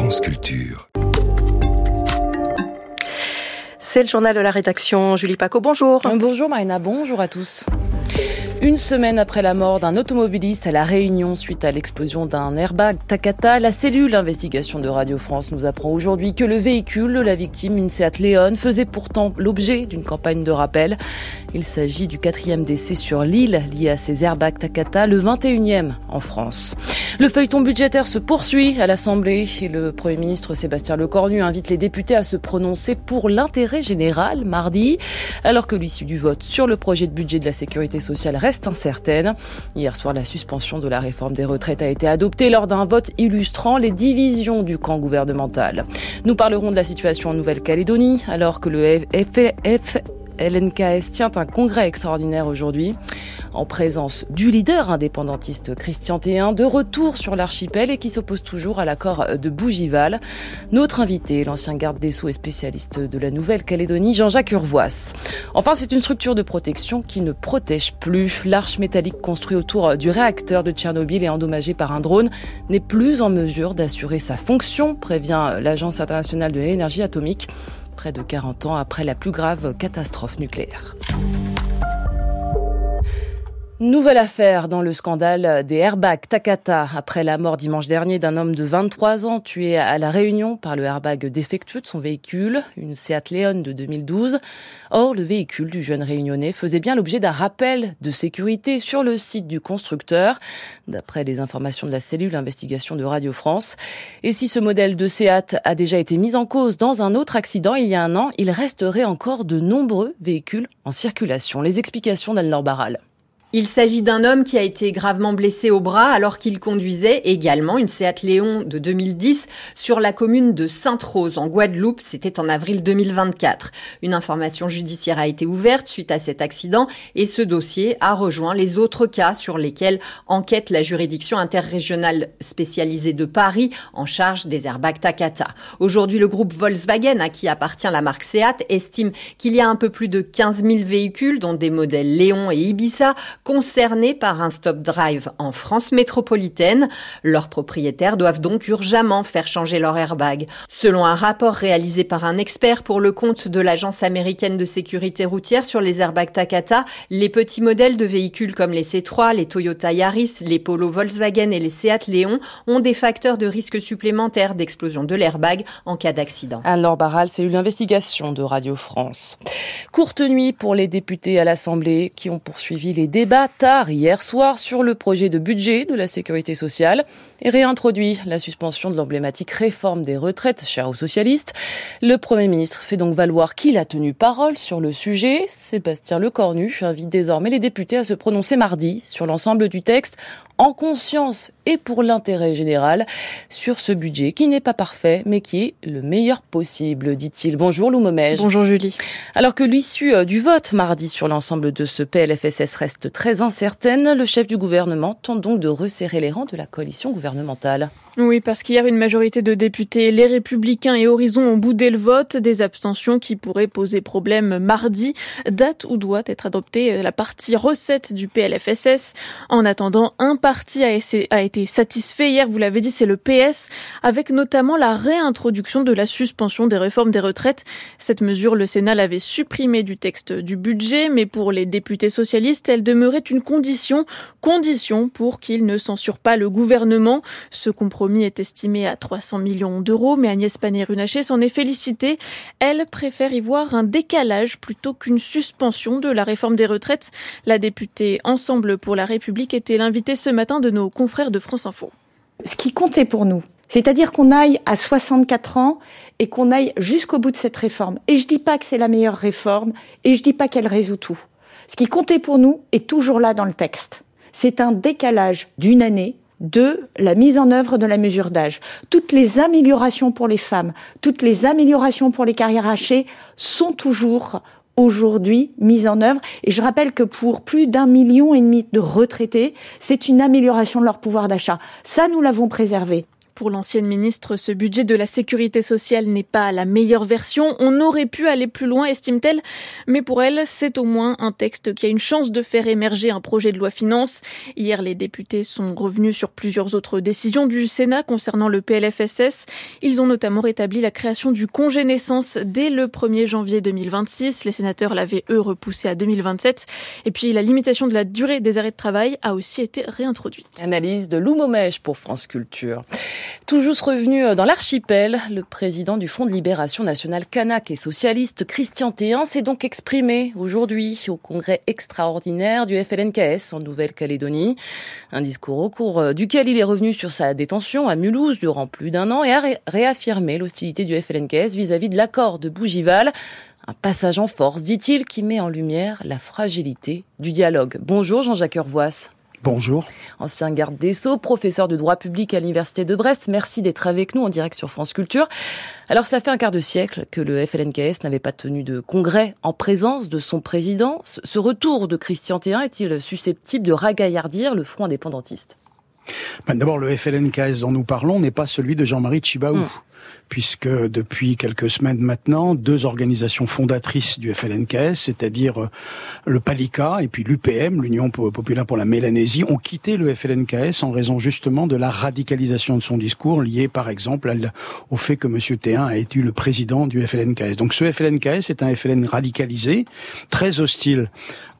France Culture. C'est le journal de la rédaction. Julie Paco, bonjour. Bonjour Marina, bonjour à tous. Une semaine après la mort d'un automobiliste à La Réunion suite à l'explosion d'un airbag Takata, la cellule d'investigation de Radio France nous apprend aujourd'hui que le véhicule de la victime, une Seat Leon, faisait pourtant l'objet d'une campagne de rappel. Il s'agit du 4e décès sur l'île lié à ces airbags Takata, le 21e en France. Le feuilleton budgétaire se poursuit à l'Assemblée et le Premier ministre Sébastien Lecornu invite les députés à se prononcer pour l'intérêt général mardi, alors que l'issue du vote sur le projet de budget de la sécurité sociale reste incertaine. Hier soir, la suspension de la réforme des retraites a été adoptée lors d'un vote illustrant les divisions du camp gouvernemental. Nous parlerons de la situation en Nouvelle-Calédonie, alors que le LNKS tient un congrès extraordinaire aujourd'hui, en présence du leader indépendantiste Christian Théin, de retour sur l'archipel et qui s'oppose toujours à l'accord de Bougival. Notre invité, l'ancien garde des Sceaux et spécialiste de la Nouvelle-Calédonie, Jean-Jacques Urvoas. Enfin, c'est une structure de protection qui ne protège plus. L'arche métallique construite autour du réacteur de Tchernobyl et endommagée par un drone n'est plus en mesure d'assurer sa fonction, prévient l'Agence internationale de l'énergie atomique, près de 40 ans après la plus grave catastrophe nucléaire. Nouvelle affaire dans le scandale des airbags Takata. Après la mort dimanche dernier d'un homme de 23 ans tué à La Réunion par le airbag défectueux de son véhicule, une Seat Leon de 2012. Or, le véhicule du jeune réunionnais faisait bien l'objet d'un rappel de sécurité sur le site du constructeur, d'après les informations de la cellule d'investigation de Radio France. Et si ce modèle de Seat a déjà été mis en cause dans un autre accident il y a un an, il resterait encore de nombreux véhicules en circulation. Les explications d'Anne-Laure Barral. Il s'agit d'un homme qui a été gravement blessé au bras alors qu'il conduisait également une Seat Leon de 2010 sur la commune de Sainte-Rose en Guadeloupe. C'était en avril 2024. Une information judiciaire a été ouverte suite à cet accident et ce dossier a rejoint les autres cas sur lesquels enquête la juridiction interrégionale spécialisée de Paris en charge des airbags Takata. Aujourd'hui, le groupe Volkswagen, à qui appartient la marque Seat, estime qu'il y a un peu plus de 15 000 véhicules, dont des modèles Léon et Ibiza, concernés par un stop drive en France métropolitaine. Leurs propriétaires doivent donc urgemment faire changer leur airbag. Selon un rapport réalisé par un expert pour le compte de l'Agence américaine de sécurité routière sur les airbags Takata, les petits modèles de véhicules comme les C3, les Toyota Yaris, les Polo Volkswagen et les Seat Leon ont des facteurs de risque supplémentaires d'explosion de l'airbag en cas d'accident. Anne-Laure Barral, cellule d'investigation de Radio France. Courte nuit pour les députés à l'Assemblée qui ont poursuivi les débats tard hier soir sur le projet de budget de la sécurité sociale et réintroduit la suspension de l'emblématique réforme des retraites chère aux socialistes. Le Premier ministre fait donc valoir qu'il a tenu parole sur le sujet. Sébastien Lecornu invite désormais les députés à se prononcer mardi sur l'ensemble du texte en conscience et pour l'intérêt général sur ce budget qui n'est pas parfait mais qui est le meilleur possible, dit-il. Bonjour Lou Momège. Bonjour Julie. Alors que l'issue du vote mardi sur l'ensemble de ce PLFSS reste très incertaine, le chef du gouvernement tente donc de resserrer les rangs de la coalition gouvernementale. Oui, parce qu'hier, une majorité de députés, les Républicains et Horizon, ont boudé le vote, des abstentions qui pourraient poser problème mardi, date où doit être adoptée la partie recette du PLFSS. En attendant, un parti a été satisfait. Hier, vous l'avez dit, c'est le PS, avec notamment la réintroduction de la suspension des réformes des retraites. Cette mesure, le Sénat l'avait supprimée du texte du budget, mais pour les députés socialistes, elle demeurait une condition pour qu'ils ne censurent pas le gouvernement. Ce compromis est estimé à 300 millions d'euros, mais Agnès Pannier-Runacher s'en est félicitée. Elle préfère y voir un décalage plutôt qu'une suspension de la réforme des retraites. La députée Ensemble pour la République était l'invitée ce matin de nos confrères de France Info. Ce qui comptait pour nous, c'est-à-dire qu'on aille à 64 ans et qu'on aille jusqu'au bout de cette réforme. Et je dis pas que c'est la meilleure réforme et je dis pas qu'elle résout tout. Ce qui comptait pour nous est toujours là dans le texte. C'est un décalage d'une année de la mise en œuvre de la mesure d'âge. Toutes les améliorations pour les femmes, toutes les améliorations pour les carrières hachées sont toujours aujourd'hui mises en œuvre. Et je rappelle que pour plus d'1,5 million de retraités, c'est une amélioration de leur pouvoir d'achat. Ça, nous l'avons préservé. Pour l'ancienne ministre, ce budget de la sécurité sociale n'est pas la meilleure version. On aurait pu aller plus loin, estime-t-elle. Mais pour elle, c'est au moins un texte qui a une chance de faire émerger un projet de loi finance. Hier, les députés sont revenus sur plusieurs autres décisions du Sénat concernant le PLFSS. Ils ont notamment rétabli la création du congé naissance dès le 1er janvier 2026. Les sénateurs l'avaient, eux, repoussé à 2027. Et puis, la limitation de la durée des arrêts de travail a aussi été réintroduite. Analyse de Lou Momèche pour France Culture. Tout juste revenu dans l'archipel, le président du Front de libération nationale kanak et socialiste, Christian Théin, s'est donc exprimé aujourd'hui au congrès extraordinaire du FLNKS en Nouvelle-Calédonie. Un discours au cours duquel il est revenu sur sa détention à Mulhouse durant plus d'1 an et a réaffirmé l'hostilité du FLNKS vis-à-vis de l'accord de Bougival. Un passage en force, dit-il, qui met en lumière la fragilité du dialogue. Bonjour Jean-Jacques Urvoas. Bonjour. Ancien garde des Sceaux, professeur de droit public à l'Université de Brest. Merci d'être avec nous en direct sur France Culture. Alors, cela fait un quart de siècle que le FLNKS n'avait pas tenu de congrès en présence de son président. Ce retour de Christian Théin est-il susceptible de ragaillardir le front indépendantiste ? D'abord, le FLNKS dont nous parlons n'est pas celui de Jean-Marie Tjibaou. Puisque depuis quelques semaines maintenant, 2 organisations fondatrices du FLNKS, c'est-à-dire le PALICA et puis l'UPM, l'Union populaire pour la Mélanésie, ont quitté le FLNKS en raison justement de la radicalisation de son discours, liée par exemple au fait que M. Théin a été le président du FLNKS. Donc ce FLNKS est un FLN radicalisé, très hostile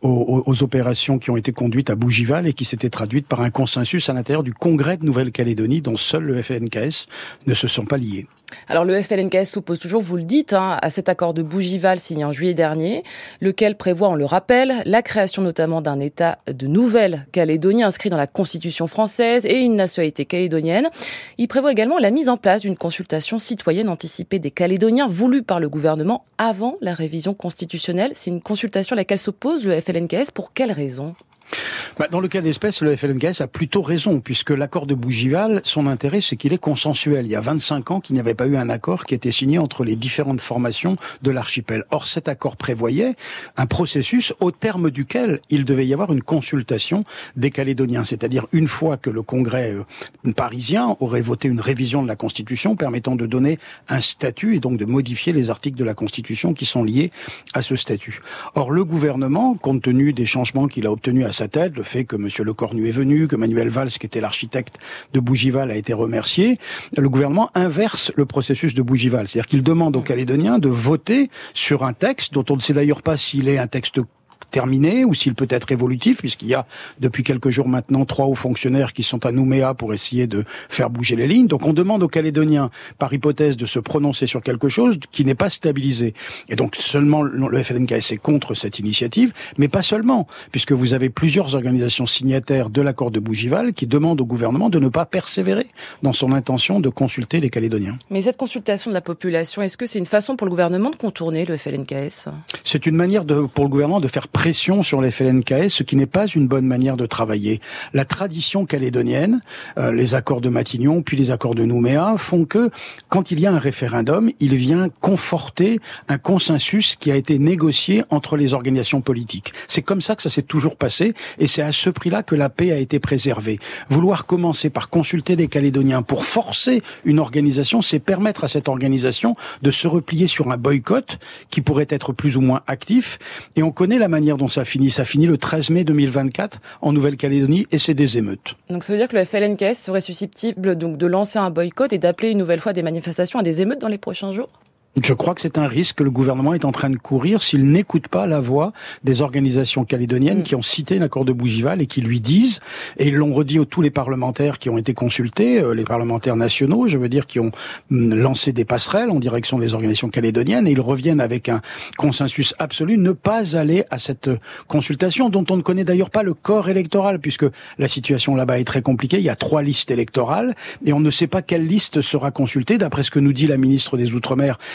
aux opérations qui ont été conduites à Bougival et qui s'étaient traduites par un consensus à l'intérieur du Congrès de Nouvelle-Calédonie dont seul le FLNKS ne se sont pas liés. Alors le FLNKS s'oppose toujours, vous le dites, à cet accord de Bougival signé en juillet dernier, lequel prévoit, on le rappelle, la création notamment d'un État de Nouvelle-Calédonie inscrit dans la Constitution française et une nationalité calédonienne. Il prévoit également la mise en place d'une consultation citoyenne anticipée des Calédoniens voulue par le gouvernement avant la révision constitutionnelle. C'est une consultation à laquelle s'oppose le FLNKS. Pour quelles raisons ? Dans le cas d'espèce, le FLNKS a plutôt raison, puisque l'accord de Bougival, son intérêt, c'est qu'il est consensuel. Il y a 25 ans qu'il n'y avait pas eu un accord qui était signé entre les différentes formations de l'archipel. Or, cet accord prévoyait un processus au terme duquel il devait y avoir une consultation des Calédoniens. C'est-à-dire, une fois que le Congrès parisien aurait voté une révision de la Constitution permettant de donner un statut et donc de modifier les articles de la Constitution qui sont liés à ce statut. Or, le gouvernement, compte tenu des changements qu'il a obtenus à sa tête, le fait que M. Lecornu est venu, que Manuel Valls, qui était l'architecte de Bougival, a été remercié, le gouvernement inverse le processus de Bougival. C'est-à-dire qu'il demande aux Calédoniens de voter sur un texte dont on ne sait d'ailleurs pas s'il est un texte terminé ou s'il peut être évolutif, puisqu'il y a depuis quelques jours maintenant 3 hauts fonctionnaires qui sont à Nouméa pour essayer de faire bouger les lignes. Donc on demande aux Calédoniens, par hypothèse, de se prononcer sur quelque chose qui n'est pas stabilisé. Et donc seulement le FLNKS est contre cette initiative, mais pas seulement, puisque vous avez plusieurs organisations signataires de l'accord de Bougival qui demandent au gouvernement de ne pas persévérer dans son intention de consulter les Calédoniens. Mais cette consultation de la population, est-ce que c'est une façon pour le gouvernement de contourner le FLNKS ? C'est une manière pour le gouvernement de faire pression sur les FLNKS, ce qui n'est pas une bonne manière de travailler. La tradition calédonienne, les accords de Matignon, puis les accords de Nouméa, font que, quand il y a un référendum, il vient conforter un consensus qui a été négocié entre les organisations politiques. C'est comme ça que ça s'est toujours passé, et c'est à ce prix-là que la paix a été préservée. Vouloir commencer par consulter les Calédoniens pour forcer une organisation, c'est permettre à cette organisation de se replier sur un boycott qui pourrait être plus ou moins actif, et on connaît la manière dont ça finit. Ça finit le 13 mai 2024 en Nouvelle-Calédonie et c'est des émeutes. Donc ça veut dire que le FLNKS serait susceptible donc de lancer un boycott et d'appeler une nouvelle fois des manifestations à des émeutes dans les prochains jours ? Je crois que c'est un risque que le gouvernement est en train de courir s'il n'écoute pas la voix des organisations calédoniennes qui ont cité l'accord de Bougival et qui lui disent, et ils l'ont redit à tous les parlementaires qui ont été consultés, les parlementaires nationaux, je veux dire, qui ont lancé des passerelles en direction des organisations calédoniennes, et ils reviennent avec un consensus absolu, ne pas aller à cette consultation dont on ne connaît d'ailleurs pas le corps électoral, puisque la situation là-bas est très compliquée. Il y a 3 listes électorales et on ne sait pas quelle liste sera consultée. D'après ce que nous dit la ministre des Outre-mer,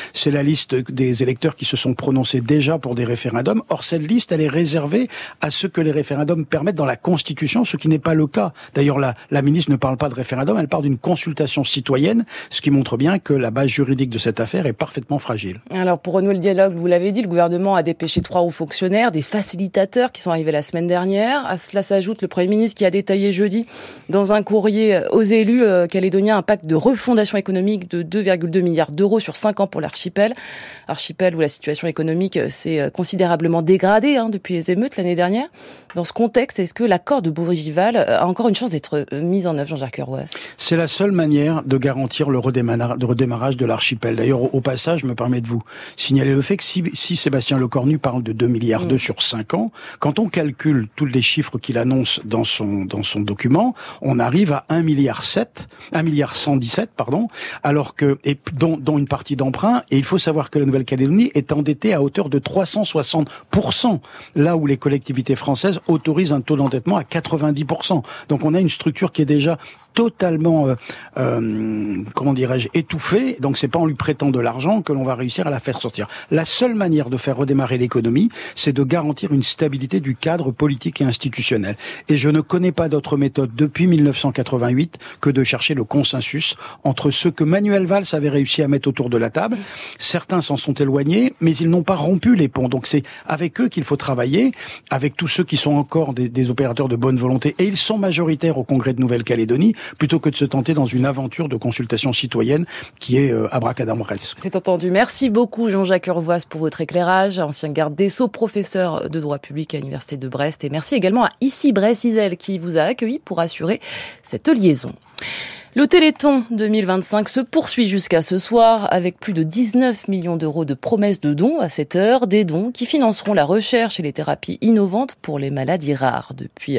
c'est la liste des électeurs qui se sont prononcés déjà pour des référendums. Or, cette liste, elle est réservée à ce que les référendums permettent dans la Constitution, ce qui n'est pas le cas. D'ailleurs, la ministre ne parle pas de référendum, elle parle d'une consultation citoyenne, ce qui montre bien que la base juridique de cette affaire est parfaitement fragile. Alors, pour renouer le dialogue, vous l'avez dit, le gouvernement a dépêché 3 hauts fonctionnaires, des facilitateurs qui sont arrivés la semaine dernière. À cela s'ajoute le Premier ministre qui a détaillé jeudi dans un courrier aux élus calédoniens un pacte de refondation économique de 2,2 milliards d'euros sur 5 ans pour l'archipel. Archipel où la situation économique s'est considérablement dégradée depuis les émeutes l'année dernière. Dans ce contexte, est-ce que l'accord de Bourgival a encore une chance d'être mis en œuvre, Jean-Jacques Urvoas ? C'est la seule manière de garantir le redémarrage de l'archipel. D'ailleurs, au passage, je me permets de vous signaler le fait que si Sébastien Lecornu parle de 2 milliards sur 5 ans, quand on calcule tous les chiffres qu'il annonce dans son document, on arrive à 1,117 milliard, alors que, dont une partie d'emprunt, et il faut savoir que la Nouvelle-Calédonie est endettée à hauteur de 360%, là où les collectivités françaises autorisent un taux d'endettement à 90%. Donc on a une structure qui est déjà totalement, étouffée. Donc c'est pas en lui prêtant de l'argent que l'on va réussir à la faire sortir. La seule manière de faire redémarrer l'économie, c'est de garantir une stabilité du cadre politique et institutionnel. Et je ne connais pas d'autre méthode depuis 1988 que de chercher le consensus entre ceux que Manuel Valls avait réussi à mettre autour de la table. Certains s'en sont éloignés, mais ils n'ont pas rompu les ponts. Donc c'est avec eux qu'il faut travailler, avec tous ceux qui sont encore des opérateurs de bonne volonté. Et ils sont majoritaires au Congrès de Nouvelle-Calédonie, plutôt que de se tenter dans une aventure de consultation citoyenne qui est abracadabresque. C'est entendu. Merci beaucoup Jean-Jacques Urvoas pour votre éclairage, ancien garde des Sceaux, professeur de droit public à l'Université de Brest. Et merci également à Ici Brest-Isel qui vous a accueilli pour assurer cette liaison. Le Téléthon 2025 se poursuit jusqu'à ce soir avec plus de 19 millions d'euros de promesses de dons à cette heure, des dons qui financeront la recherche et les thérapies innovantes pour les maladies rares. Depuis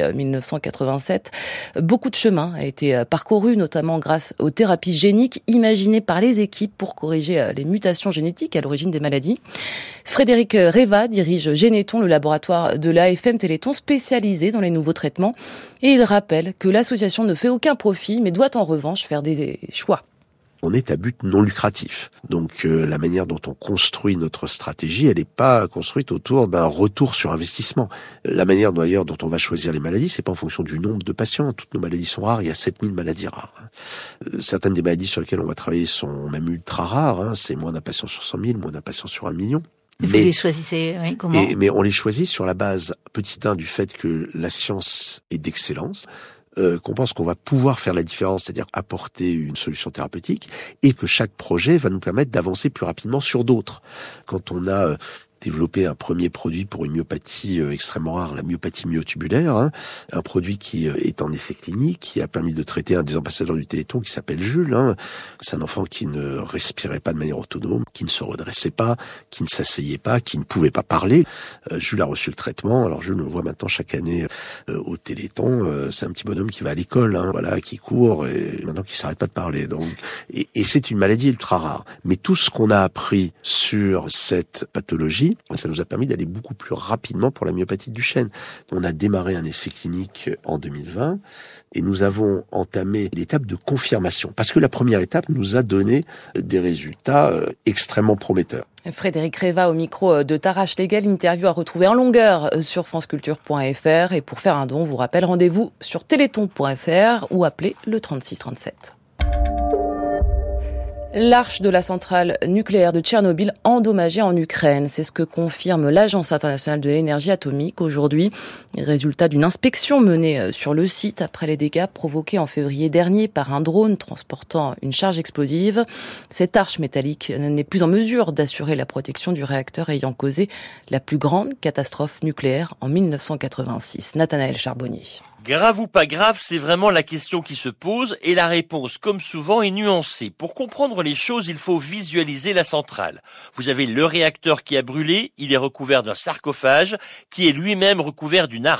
1987, beaucoup de chemin a été parcouru, notamment grâce aux thérapies géniques imaginées par les équipes pour corriger les mutations génétiques à l'origine des maladies. Frédéric Reva dirige Généton, le laboratoire de l'AFM Téléthon spécialisé dans les nouveaux traitements. Et il rappelle que l'association ne fait aucun profit, mais doit en revanche faire des choix. On est à but non lucratif. Donc la manière dont on construit notre stratégie, elle n'est pas construite autour d'un retour sur investissement. La manière d'ailleurs dont on va choisir les maladies, c'est pas en fonction du nombre de patients. Toutes nos maladies sont rares, il y a 7000 maladies rares. Certaines des maladies sur lesquelles on va travailler sont même ultra rares. C'est moins d'un patient sur 100 000, moins d'un patient sur 1 million. Vous les choisissez, comment ? Mais on les choisit sur la base, petit 1, du fait que la science est d'excellence, qu'on pense qu'on va pouvoir faire la différence, c'est-à-dire apporter une solution thérapeutique, et que chaque projet va nous permettre d'avancer plus rapidement sur d'autres. Quand on a développé un premier produit pour une myopathie extrêmement rare, la myopathie myotubulaire, un produit qui est en essai clinique, qui a permis de traiter un des ambassadeurs du Téléthon qui s'appelle Jules. C'est un enfant qui ne respirait pas de manière autonome, qui ne se redressait pas, qui ne s'asseyait pas, qui ne pouvait pas parler. Jules a reçu le traitement. Alors Jules, on le voit maintenant chaque année au Téléthon. C'est un petit bonhomme qui va à l'école, qui court et maintenant qui s'arrête pas de parler. Donc, et c'est une maladie ultra rare. Mais tout ce qu'on a appris sur cette pathologie, ça nous a permis d'aller beaucoup plus rapidement pour la myopathie de Duchenne. On a démarré un essai clinique en 2020 et nous avons entamé l'étape de confirmation. Parce que la première étape nous a donné des résultats extrêmement prometteurs. Frédéric Reva au micro de Tarache Légal, interview à retrouver en longueur sur franceculture.fr. Et pour faire un don, vous rappelle, rendez-vous sur téléthon.fr ou appelez le 3637. L'arche de la centrale nucléaire de Tchernobyl endommagée en Ukraine. C'est ce que confirme l'Agence internationale de l'énergie atomique aujourd'hui. Résultat d'une inspection menée sur le site après les dégâts provoqués en février dernier par un drone transportant une charge explosive. Cette arche métallique n'est plus en mesure d'assurer la protection du réacteur ayant causé la plus grande catastrophe nucléaire en 1986. Nathanaël Charbonnier. Grave ou pas grave, c'est vraiment la question qui se pose et la réponse, comme souvent, est nuancée. Pour comprendre les choses, il faut visualiser la centrale. Vous avez le réacteur qui a brûlé, il est recouvert d'un sarcophage qui est lui-même recouvert d'une arche.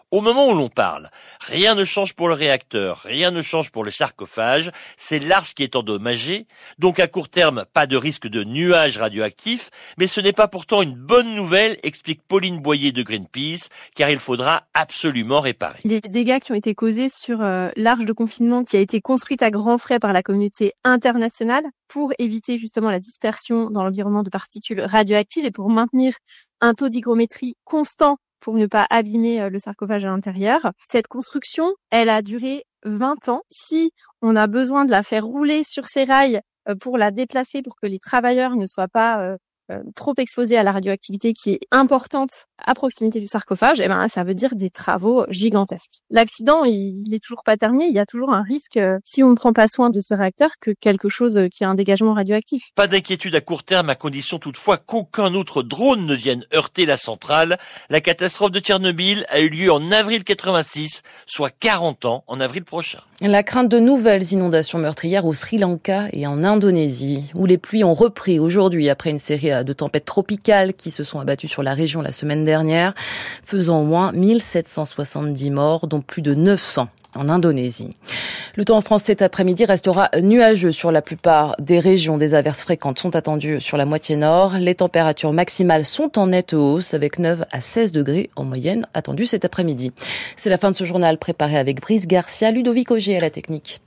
Au moment où l'on parle, rien ne change pour le réacteur, rien ne change pour le sarcophage, c'est l'arche qui est endommagée, donc à court terme, pas de risque de nuages radioactifs, mais ce n'est pas pourtant une bonne nouvelle, explique Pauline Boyer de Greenpeace, car il faudra absolument réparer. Les dégâts qui ont été causés sur l'arche de confinement qui a été construite à grands frais par la communauté internationale pour éviter justement la dispersion dans l'environnement de particules radioactives et pour maintenir un taux d'hygrométrie constant pour ne pas abîmer le sarcophage à l'intérieur. Cette construction, elle a duré 20 ans. Si on a besoin de la faire rouler sur ses rails pour la déplacer, pour que les travailleurs ne soient pas trop exposés à la radioactivité qui est importante à proximité du sarcophage, et ça veut dire des travaux gigantesques. L'accident, il est toujours pas terminé. Il y a toujours un risque, si on ne prend pas soin de ce réacteur, que quelque chose qui a un dégagement radioactif. Pas d'inquiétude à court terme, à condition toutefois qu'aucun autre drone ne vienne heurter la centrale. La catastrophe de Tchernobyl a eu lieu en avril 86, soit 40 ans en avril prochain. La crainte de nouvelles inondations meurtrières au Sri Lanka et en Indonésie, où les pluies ont repris aujourd'hui après une série de tempêtes tropicales qui se sont abattues sur la région la semaine dernière, faisant au moins 1770 morts, dont plus de 900 en Indonésie. Le temps en France cet après-midi restera nuageux sur la plupart des régions. Des averses fréquentes sont attendues sur la moitié nord. Les températures maximales sont en nette hausse avec 9 à 16 degrés en moyenne attendues cet après-midi. C'est la fin de ce journal préparé avec Brice Garcia, Ludovic Auger à la technique.